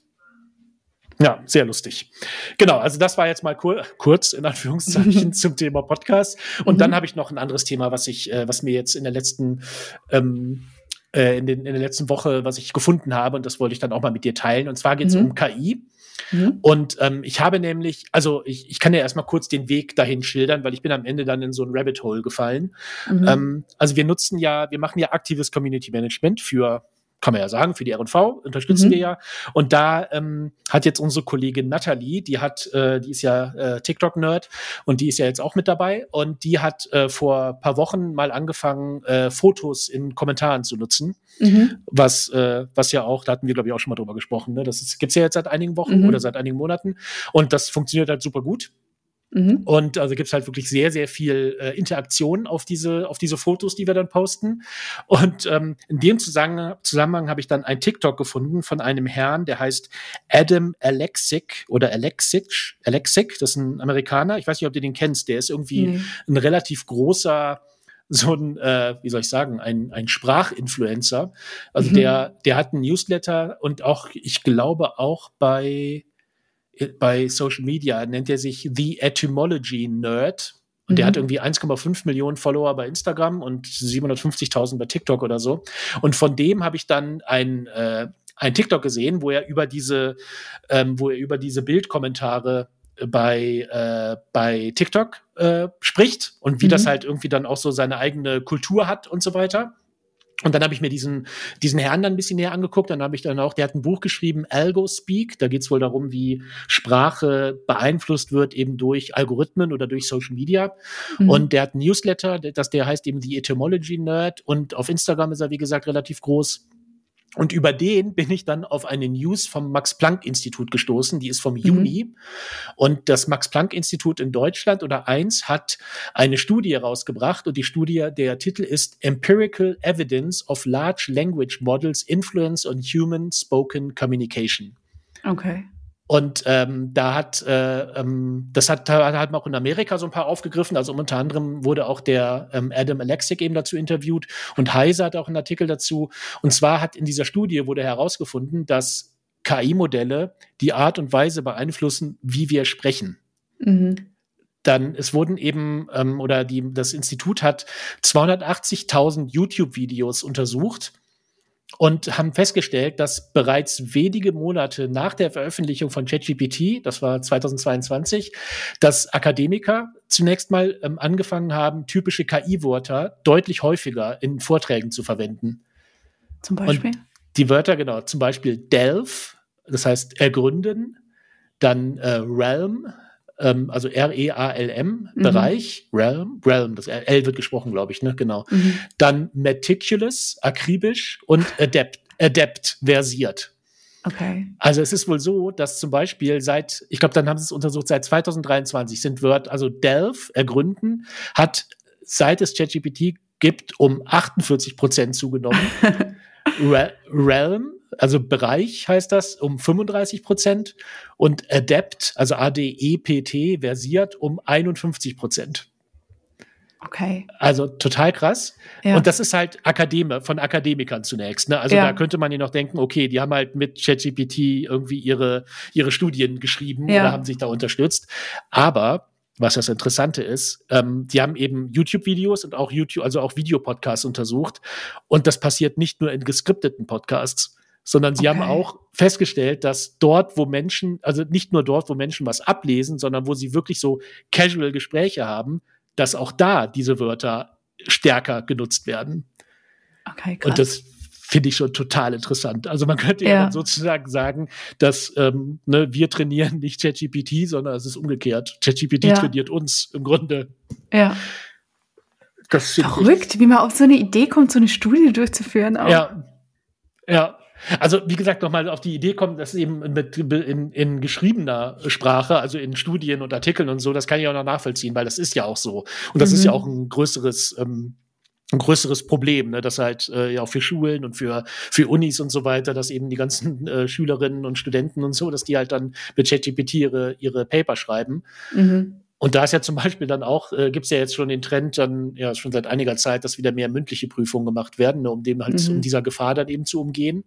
Ja, sehr lustig. Genau, also das war jetzt mal kur- kurz, in Anführungszeichen, zum Thema Podcast. Und mhm. dann habe ich noch ein anderes Thema, was ich, äh, was mir jetzt in der letzten ähm, in, den, in der letzten Woche, was ich gefunden habe, und das wollte ich dann auch mal mit dir teilen. Und zwar geht es mhm. um K I. Mhm. Und ähm, ich habe nämlich, also ich, ich kann ja erstmal kurz den Weg dahin schildern, weil ich bin am Ende dann in so ein Rabbit Hole gefallen. Mhm. Ähm, also wir nutzen ja, wir machen ja aktives Community Management für, kann man ja sagen, für die R und V, unterstützen mhm. wir ja. Und da ähm, hat jetzt unsere Kollegin Nathalie, die hat, äh, die ist ja äh, TikTok-Nerd und die ist ja jetzt auch mit dabei. Und die hat äh, vor ein paar Wochen mal angefangen, äh, Fotos in Kommentaren zu nutzen. Mhm. Was, äh, was ja auch, da hatten wir, glaube ich, auch schon mal drüber gesprochen, ne? Das gibt es ja jetzt seit einigen Wochen mhm. oder seit einigen Monaten. Und das funktioniert halt super gut. Mhm. Und also gibt es halt wirklich sehr, sehr viel äh, Interaktion auf diese, auf diese Fotos, die wir dann posten. Und ähm, in dem Zusammenhang, Zusammenhang habe ich dann ein TikTok gefunden von einem Herrn, der heißt Adam Alexic oder Alexic, Alexic, das ist ein Amerikaner. Ich weiß nicht, ob du den kennst. Der ist irgendwie mhm. ein relativ großer, so ein, äh, wie soll ich sagen, ein, ein Sprachinfluencer. Also mhm. der, der hat einen Newsletter und auch, ich glaube auch bei bei Social Media nennt er sich The Etymology Nerd. Und mhm. der hat irgendwie eins Komma fünf Millionen Follower bei Instagram und siebenhundertfünfzigtausend bei TikTok oder so. Und von dem habe ich dann ein, äh, ein TikTok gesehen, wo er über diese, ähm, wo er über diese Bildkommentare bei, äh, bei TikTok äh, spricht und wie mhm. das halt irgendwie dann auch so seine eigene Kultur hat und so weiter. Und dann habe ich mir diesen diesen Herrn dann ein bisschen näher angeguckt. Dann habe ich dann auch, der hat ein Buch geschrieben, Algo Speak. Da geht es wohl darum, wie Sprache beeinflusst wird eben durch Algorithmen oder durch Social Media. Mhm. Und der hat einen Newsletter, das der heißt eben The Etymology Nerd. Und auf Instagram ist er, wie gesagt, relativ groß. Und über den bin ich dann auf eine News vom Max-Planck-Institut gestoßen, die ist vom mhm. Juni. Und das Max-Planck-Institut in Deutschland oder eins hat eine Studie rausgebracht und die Studie, der Titel ist Empirical Evidence of Large Language Models Influence on Human Spoken Communication. Okay. Und ähm, da hat, äh, ähm, das hat, hat halt auch in Amerika so ein paar aufgegriffen. Also unter anderem wurde auch der ähm, Adam Alexic eben dazu interviewt und Heise hat auch einen Artikel dazu. Und zwar hat in dieser Studie wurde herausgefunden, dass K I-Modelle die Art und Weise beeinflussen, wie wir sprechen. Mhm. Dann, es wurden eben, ähm, oder die, das Institut hat zweihundertachtzigtausend YouTube-Videos untersucht und haben festgestellt, dass bereits wenige Monate nach der Veröffentlichung von ChatGPT, das war zweitausendzweiundzwanzig, dass Akademiker zunächst mal ähm, angefangen haben, typische K I-Wörter deutlich häufiger in Vorträgen zu verwenden. Zum Beispiel? Und die Wörter, genau, zum Beispiel Delph, das heißt ergründen, dann äh, Realm, ähm, also R E A L M, Mhm. Bereich, Realm, Realm, das L wird gesprochen, glaube ich, ne, genau. Mhm. Dann meticulous, akribisch und adept, adept, versiert. Okay. Also es ist wohl so, dass zum Beispiel seit, ich glaube, dann haben sie es untersucht, seit zwanzig dreiundzwanzig sind Word, also Delph, ergründen, hat seit es ChatGPT gibt, um achtundvierzig Prozent zugenommen. Re- Realm, also Bereich heißt das, um fünfunddreißig Prozent und Adept, also A D E P T, versiert um einundfünfzig Prozent. Okay. Also total krass. Ja. Und das ist halt Akademe, von Akademikern zunächst. Ne? Also Ja. da könnte man ja noch denken, okay, die haben halt mit ChatGPT irgendwie ihre, ihre Studien geschrieben Ja. oder haben sich da unterstützt. Aber was das Interessante ist, ähm, die haben eben YouTube-Videos und auch YouTube, also auch Videopodcasts untersucht. Und das passiert nicht nur in geskripteten Podcasts, sondern sie Okay. haben auch festgestellt, dass dort, wo Menschen, also nicht nur dort, wo Menschen was ablesen, sondern wo sie wirklich so casual Gespräche haben, dass auch da diese Wörter stärker genutzt werden. Okay, krass. Und das finde ich schon total interessant. Also man könnte ja, Ja. dann sozusagen sagen, dass ähm, ne, wir trainieren nicht ChatGPT, sondern es ist umgekehrt. ChatGPT Ja. trainiert uns im Grunde. Ja. Das finde ich- Verrückt, wie man auf so eine Idee kommt, so eine Studie durchzuführen. Auch. Ja, ja. Also wie gesagt, nochmal auf die Idee kommen, dass eben mit, in, in geschriebener Sprache, also in Studien und Artikeln und so, das kann ich auch noch nachvollziehen, weil das ist ja auch so. Und das Mhm. ist ja auch ein größeres, ähm, ein größeres Problem, ne, dass halt äh, ja auch für Schulen und für für Unis und so weiter, dass eben die ganzen äh, Schülerinnen und Studenten und so, dass die halt dann mit ChatGPT ihre ihre Paper schreiben. Mhm. Und da ist ja zum Beispiel dann auch, äh, gibt es ja jetzt schon den Trend, dann ja schon seit einiger Zeit, dass wieder mehr mündliche Prüfungen gemacht werden, ne, um dem halt, Mhm. um dieser Gefahr dann eben zu umgehen.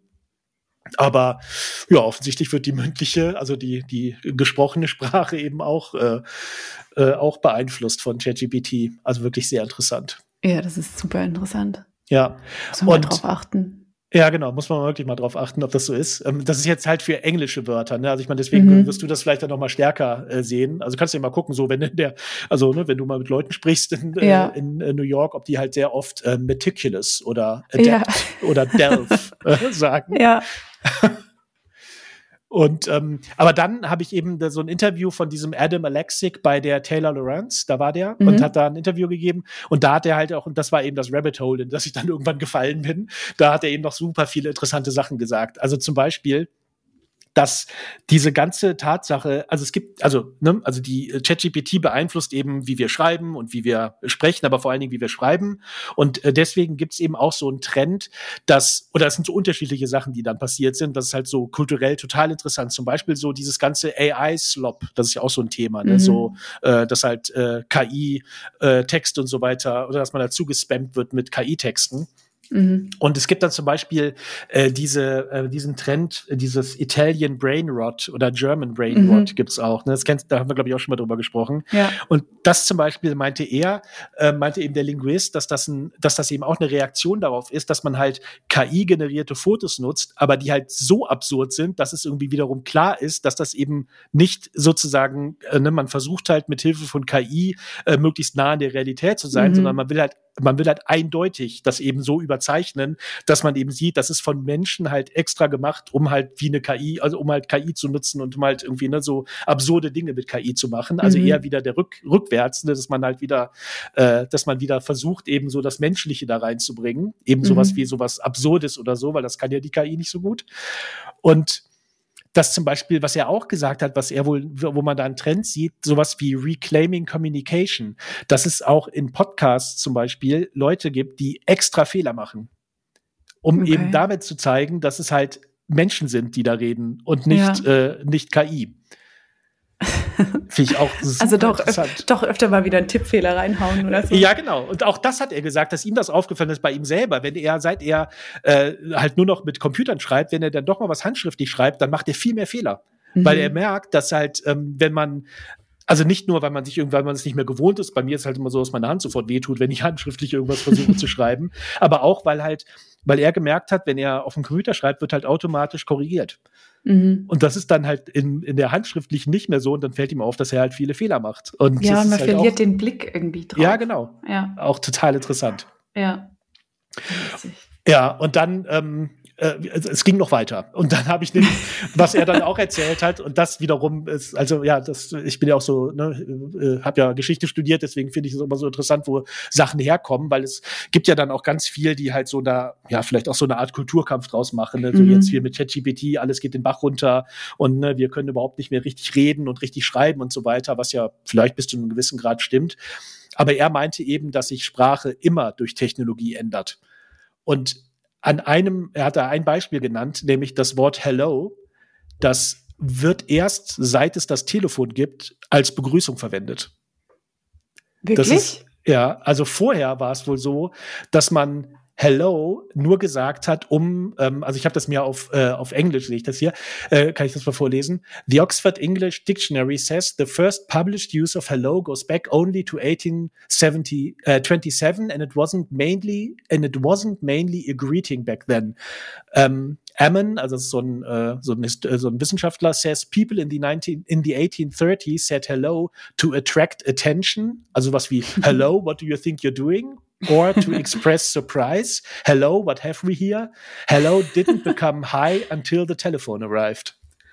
Aber ja, offensichtlich wird die mündliche, also die, die gesprochene Sprache eben auch, äh, äh, auch beeinflusst von ChatGPT. Also wirklich sehr interessant. Ja, das ist super interessant. Ja. Muss man mal Und- drauf achten. Ja, genau, muss man wirklich mal drauf achten, ob das so ist. Ähm, das ist jetzt halt für englische Wörter, ne? Also ich meine, deswegen Mhm. wirst du das vielleicht dann noch mal stärker äh, sehen. Also kannst du ja mal gucken, so wenn der, also ne, wenn du mal mit Leuten sprichst in, Ja. äh, in äh, New York, ob die halt sehr oft äh, meticulous oder adept Ja. oder Delph äh, sagen. Ja. Und ähm, aber dann habe ich eben da so ein Interview von diesem Adam Alexic bei der Taylor Lorenz, da war der Mhm. und hat da ein Interview gegeben und da hat er halt auch, und das war eben das Rabbit Hole, in das ich dann irgendwann gefallen bin, da hat er eben noch super viele interessante Sachen gesagt. Also zum Beispiel, dass diese ganze Tatsache, also es gibt, also, ne, also die äh, ChatGPT beeinflusst eben, wie wir schreiben und wie wir sprechen, aber vor allen Dingen, wie wir schreiben. Und äh, deswegen gibt es eben auch so einen Trend, dass, oder es sind so unterschiedliche Sachen, die dann passiert sind. Das ist halt so kulturell total interessant. Zum Beispiel so dieses ganze A I-Slop, das ist ja auch so ein Thema, ne? Mhm. So, äh, dass halt äh, K I, äh, Text und so weiter, oder dass man dazu gespammt wird mit K I-Texten. Mhm. Und es gibt dann zum Beispiel äh, diese, äh, diesen Trend, äh, dieses Italian Brain Rot oder German Brain Mhm. Rot gibt's auch. Ne? Das kennst, da haben wir, glaube ich, auch schon mal drüber gesprochen. Ja. Und das zum Beispiel meinte er, äh, meinte eben der Linguist, dass das, ein, dass das eben auch eine Reaktion darauf ist, dass man halt K I-generierte Fotos nutzt, aber die halt so absurd sind, dass es irgendwie wiederum klar ist, dass das eben nicht sozusagen, äh, ne, man versucht halt mit Hilfe von K I äh, möglichst nah an der Realität zu sein, Mhm. sondern man will halt man will halt eindeutig das eben so überzeichnen, dass man eben sieht, das ist von Menschen halt extra gemacht, um halt wie eine K I, also um halt K I zu nutzen und um halt irgendwie ne, so absurde Dinge mit K I zu machen. Also Mhm. eher wieder der Rück, rückwärts, ne, dass man halt wieder, äh, dass man wieder versucht, eben so das Menschliche da reinzubringen. Eben sowas Mhm. wie sowas Absurdes oder so, weil das kann ja die K I nicht so gut. Und das zum Beispiel, was er auch gesagt hat, was er wohl, wo man da einen Trend sieht, sowas wie Reclaiming Communication, dass es auch in Podcasts zum Beispiel Leute gibt, die extra Fehler machen, um Okay. eben damit zu zeigen, dass es halt Menschen sind, die da reden und nicht, Ja. äh, nicht K I. Finde ich auch super Also doch, interessant. öf doch öfter mal wieder einen Tippfehler reinhauen oder so. Ja, genau. Und auch das hat er gesagt, dass ihm das aufgefallen ist bei ihm selber. Wenn er, seit er äh, halt nur noch mit Computern schreibt, wenn er dann doch mal was handschriftlich schreibt, dann macht er viel mehr Fehler. Mhm. Weil er merkt, dass halt, ähm, wenn man, also nicht nur, weil man sich irgendwann, weil man es nicht mehr gewohnt ist, bei mir ist halt immer so, dass meine Hand sofort wehtut, wenn ich handschriftlich irgendwas versuche zu schreiben, aber auch, weil halt, weil er gemerkt hat, wenn er auf dem Computer schreibt, wird halt automatisch korrigiert. Mhm. Und das ist dann halt in, in der handschriftlichen nicht mehr so und dann fällt ihm auf, dass er halt viele Fehler macht. Und Ja, das und man ist halt verliert auch, den Blick irgendwie drauf. Ja, genau. Ja, Auch total interessant. ja. Witzig. Ja, und dann, ähm, äh, es ging noch weiter. Und dann habe ich nämlich, was er dann auch erzählt hat, und das wiederum ist, also ja, das, ich bin ja auch so, ne, äh, habe ja Geschichte studiert, deswegen finde ich es immer so interessant, wo Sachen herkommen, weil es gibt ja dann auch ganz viel, die halt so da, ja, vielleicht auch so eine Art Kulturkampf draus machen. Ne? So Mhm. jetzt hier mit ChatGPT, alles geht den Bach runter und ne, wir können überhaupt nicht mehr richtig reden und richtig schreiben und so weiter, was ja vielleicht bis zu einem gewissen Grad stimmt. Aber er meinte eben, dass sich Sprache immer durch Technologie ändert. Und an einem, er hat da ein Beispiel genannt, nämlich das Wort Hello, das wird erst, seit es das Telefon gibt, als Begrüßung verwendet. Wirklich? Das ist, ja, also vorher war es wohl so, dass man Hello nur gesagt hat, um, ähm, also ich habe das mir auf, äh, auf Englisch, sehe ich das hier, äh, kann ich das mal vorlesen? The Oxford English Dictionary says the first published use of hello goes back only to eighteen twenty-seven and it wasn't mainly, and it wasn't mainly a greeting back then. Um, Ammon, also so ein, äh, so, ein, so ein Wissenschaftler, says people in the, nineteen, in the eighteen thirties said hello to attract attention, also was wie hello, what do you think you're doing? Or to express surprise. Hello, what have we here? Hello didn't become hi until the telephone arrived.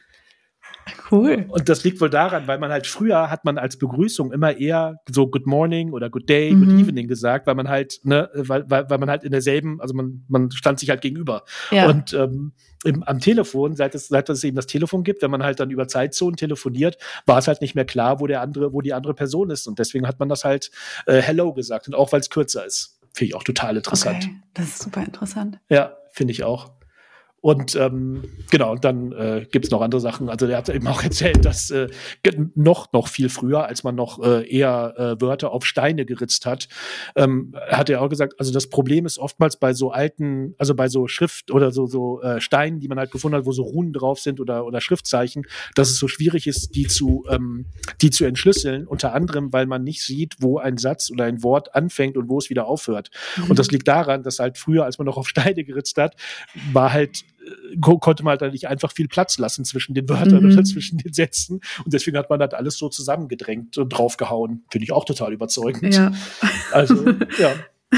Cool. Und das liegt wohl daran, weil man halt früher hat man als Begrüßung immer eher so Good Morning oder Good Day, Mhm. Good Evening gesagt, weil man halt, ne, weil, weil, weil man halt in derselben, also man, man stand sich halt gegenüber. Ja. Und ähm, im, am Telefon, seit es, seit es eben das Telefon gibt, wenn man halt dann über Zeitzonen telefoniert, war es halt nicht mehr klar, wo der andere, wo die andere Person ist. Und deswegen hat man das halt äh, Hello gesagt. Und auch weil es kürzer ist. Finde ich auch total interessant. Okay, das ist super interessant. Ja, finde ich auch. Und ähm, genau, und dann äh, gibt es noch andere Sachen. Also der hat eben auch erzählt, dass äh, noch noch viel früher, als man noch äh, eher äh, Wörter auf Steine geritzt hat, ähm, hat er auch gesagt, also das Problem ist oftmals bei so alten, also bei so Schrift oder so so äh, Steinen, die man halt gefunden hat, wo so Runen drauf sind oder oder Schriftzeichen, dass es so schwierig ist, die zu ähm, die zu entschlüsseln. Unter anderem, weil man nicht sieht, wo ein Satz oder ein Wort anfängt und wo es wieder aufhört. Mhm. Und das liegt daran, dass halt früher, als man noch auf Steine geritzt hat, war halt Ko- konnte man halt da nicht einfach viel Platz lassen zwischen den Wörtern Mhm. oder zwischen den Sätzen. Und deswegen hat man das alles so zusammengedrängt und draufgehauen. Finde ich auch total überzeugend. Ja. Also, ja.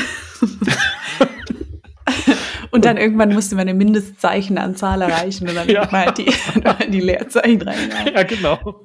Und dann irgendwann musste man eine Mindestzeichenanzahl erreichen und dann Ja. hat man halt die, die Leerzeichen rein. Ja, genau.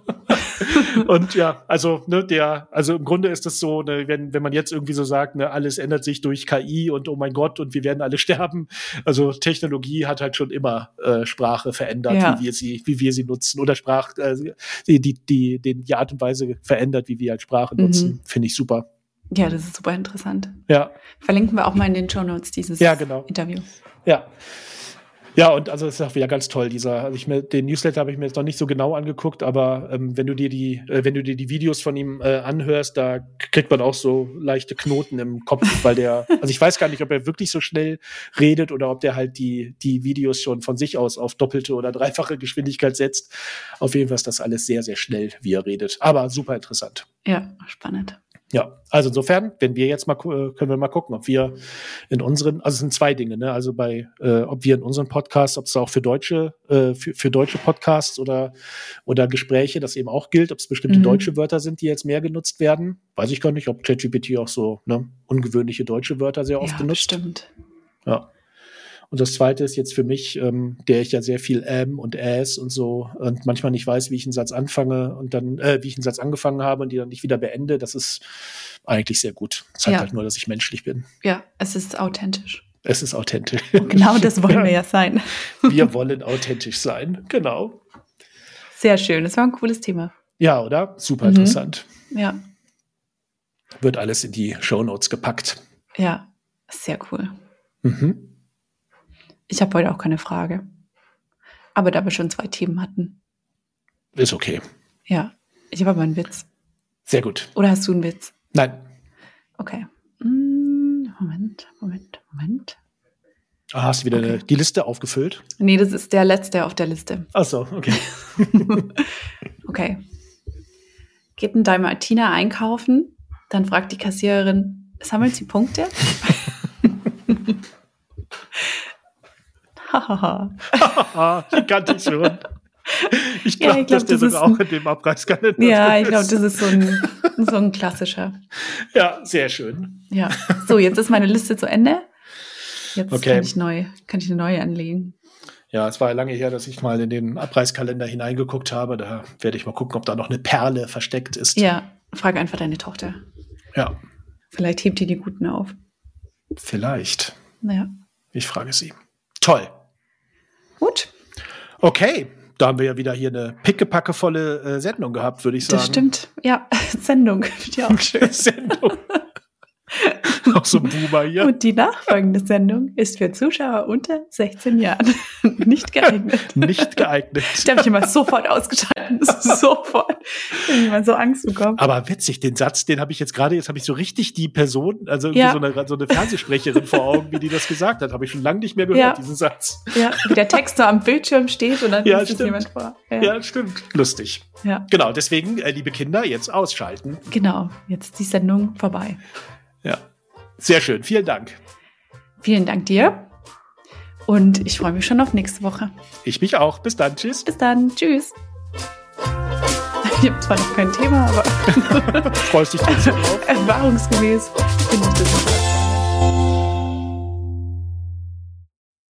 Und ja, also, ne, der, also im Grunde ist das so, ne, wenn, wenn man jetzt irgendwie so sagt, ne, alles ändert sich durch K I und oh mein Gott und wir werden alle sterben. Also Technologie hat halt schon immer äh, Sprache verändert, Ja. wie wir sie, wie wir sie nutzen oder Sprach, äh, die, die, die, den, die Art und Weise verändert, wie wir halt Sprache nutzen. Mhm. Finde ich super. Ja, das ist super interessant. Ja, Verlinken wir auch mal in den Shownotes dieses Ja, genau. Interview. ja. Ja, und also es ist auch wieder ganz toll, dieser, also ich mir, den Newsletter habe ich mir jetzt noch nicht so genau angeguckt, aber ähm, wenn du dir die, äh, wenn du dir die Videos von ihm äh, anhörst, da kriegt man auch so leichte Knoten im Kopf, weil der, also ich weiß gar nicht, ob er wirklich so schnell redet oder ob der halt die, die Videos schon von sich aus auf doppelte oder dreifache Geschwindigkeit setzt. Auf jeden Fall ist das alles sehr, sehr schnell, wie er redet. Aber super interessant. Ja, spannend. Ja, also insofern, wenn wir jetzt mal, gu- können wir mal gucken, ob wir in unseren, also es sind zwei Dinge, ne, also bei, äh, ob wir in unseren Podcasts, ob es auch für deutsche, äh, für, für deutsche Podcasts oder, oder Gespräche das eben auch gilt, ob es bestimmte Mhm. deutsche Wörter sind, die jetzt mehr genutzt werden. Weiß ich gar nicht, ob ChatGPT auch so, ne, ungewöhnliche deutsche Wörter sehr oft Ja, benutzt. bestimmt. Ja. Und das Zweite ist jetzt für mich, ähm, der ich ja sehr viel ähm und äs und so und manchmal nicht weiß, wie ich einen Satz anfange und dann, äh, wie ich einen Satz angefangen habe und die dann nicht wieder beende. Das ist eigentlich sehr gut. Zeigt Ja. halt nur, dass ich menschlich bin. Ja, es ist authentisch. Es ist authentisch. Und genau das wollen wir ja sein. Wir wollen authentisch sein. Genau. Sehr schön. Das war ein cooles Thema. Ja, oder? Super Mhm. interessant. Ja, Wird alles in die Shownotes gepackt. ja, sehr cool. Mhm. Ich habe heute auch keine Frage. Aber da wir schon zwei Themen hatten. Ist okay. Ja, ich habe aber einen Witz. Sehr gut. Oder hast du einen Witz? Nein. Okay. Mm, Moment, Moment, Moment. Ah, hast du wieder Okay. eine, die Liste aufgefüllt? Nee, das ist der letzte auf der Liste. Ach so, okay. Okay. Geht ein Dalmatiner einkaufen, dann fragt die Kassiererin, sammelt sie Punkte? Hahaha. Ah, die kannte ich schon. Ich Ja, glaube, ich glaub, dass der das ist sogar auch in dem Abreißkalender Ja, drin ich glaube, das ist so ein, so ein klassischer. Ja, sehr schön. Ja. So, jetzt ist meine Liste zu Ende. Jetzt okay. kann ich neu, kann ich eine neue anlegen. Ja, es war ja lange her, dass ich mal in den Abreißkalender hineingeguckt habe. Da werde ich mal gucken, ob da noch eine Perle versteckt ist. Ja, frag einfach deine Tochter. Ja. Vielleicht hebt die die guten auf. Vielleicht. Ja. Ich frage sie. Toll. Gut. Okay, da haben wir ja wieder hier eine pickepackevolle äh, Sendung gehabt, würde ich sagen. Das stimmt. Ja, Sendung. Ja, auch schön. Sendung. Noch so ein Boomer hier. Und die nachfolgende Sendung ist für Zuschauer unter sechzehn Jahren nicht geeignet. Nicht geeignet. Da habe ich immer sofort ausgeschaltet. Sofort. Da hab ich immer so Angst bekommen. Aber witzig, den Satz, den habe ich jetzt gerade, jetzt habe ich so richtig die Person, also irgendwie Ja. so, eine, so eine Fernsehsprecherin vor Augen, wie die das gesagt hat. Habe ich schon lange nicht mehr gehört, Ja. diesen Satz. Ja, wie der Text so am Bildschirm steht und dann Ja, liest es stimmt. jemand vor. Ja, stimmt. Lustig. Ja. Genau, deswegen, äh, liebe Kinder, jetzt ausschalten. Genau, jetzt ist die Sendung vorbei. Ja. Sehr schön, vielen Dank. Vielen Dank dir und ich freue mich schon auf nächste Woche. Ich mich auch. Bis dann. Tschüss. Bis dann, tschüss. Ich habe zwar noch kein Thema, aber Freust dich trotzdem drauf? erfahrungsgemäß finde ich das.